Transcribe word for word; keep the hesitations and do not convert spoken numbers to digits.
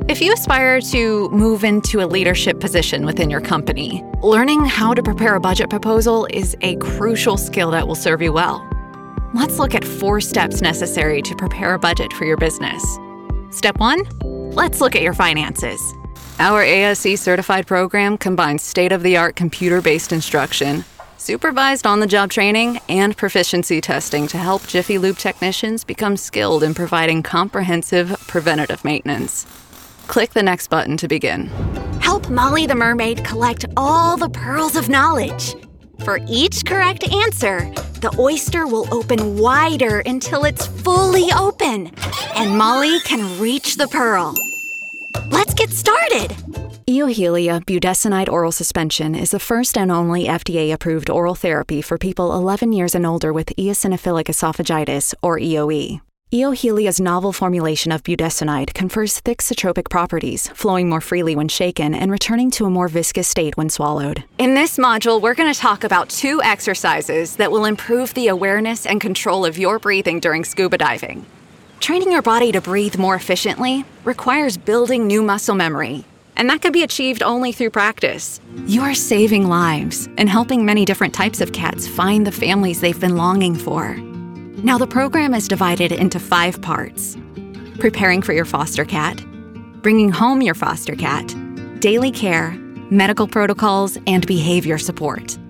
If you aspire to move into a leadership position within your company, learning how to prepare a budget proposal is a crucial skill that will serve you well. Let's look at four steps necessary to prepare a budget for your business. Step one, let's look at your finances. Our A S E certified program combines state-of-the-art computer-based instruction, supervised on-the-job training, and proficiency testing to help Jiffy Lube technicians become skilled in providing comprehensive preventative maintenance. Click the next button to begin. Help Molly the Mermaid collect all the pearls of knowledge. For each correct answer, the oyster will open wider until it's fully open, and Molly can reach the pearl. Let's get started! Eohilia budesonide oral suspension is the first and only F D A-approved oral therapy for people eleven years and older with eosinophilic esophagitis, or E O E. Eohilia's novel formulation of budesonide confers thixotropic properties, flowing more freely when shaken and returning to a more viscous state when swallowed. In this module, we're going to talk about two exercises that will improve the awareness and control of your breathing during scuba diving. Training your body to breathe more efficiently requires building new muscle memory, and that can be achieved only through practice. You are saving lives and helping many different types of cats find the families they've been longing for. Now, the program is divided into five parts: preparing for your foster cat, bringing home your foster cat, daily care, medical protocols, and behavior support.